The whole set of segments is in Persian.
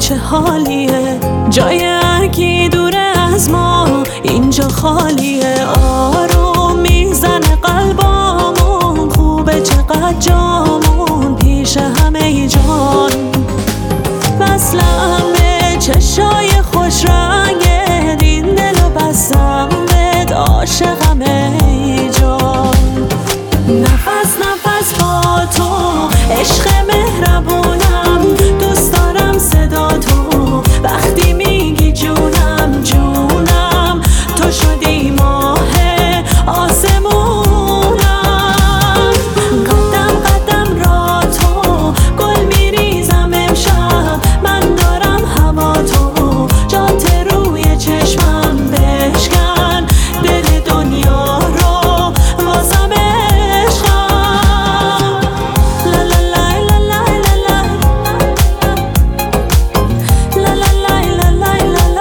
چه حالیه، جای هرکی دوره از ما اینجا خالیه. آروم میزنه قلبامون، خوبه چقدر جامون پیش همه جان. وصلم به چشای خوش رنگت، این دلو بستم بهت، عاشقم ای جان. نفس نفس با تو عشق مهربونم، دوست دارم صدا تو وقتی میگی جونم جونم. تو شدی ماه آسمونم، قدم قدم را تو گل میریزم امشب. من دارم هوا تو جات روی چشمم، بشکن دل دنیا رو واسم عشقم. لا لا لا لا لا لا لا لا لا لا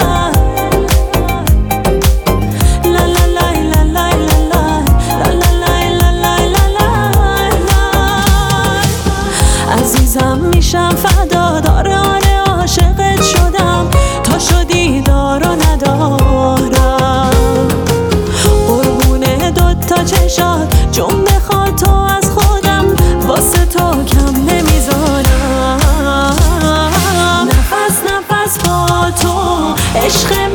عزیزم میشم فدا، داره عاشقت شدم، تو شدی دار و ندارم. قربونه دوتا چشات جون بخواد تو از خودم، واسه تو کم نمیذارم. نفس نفس با تو عشق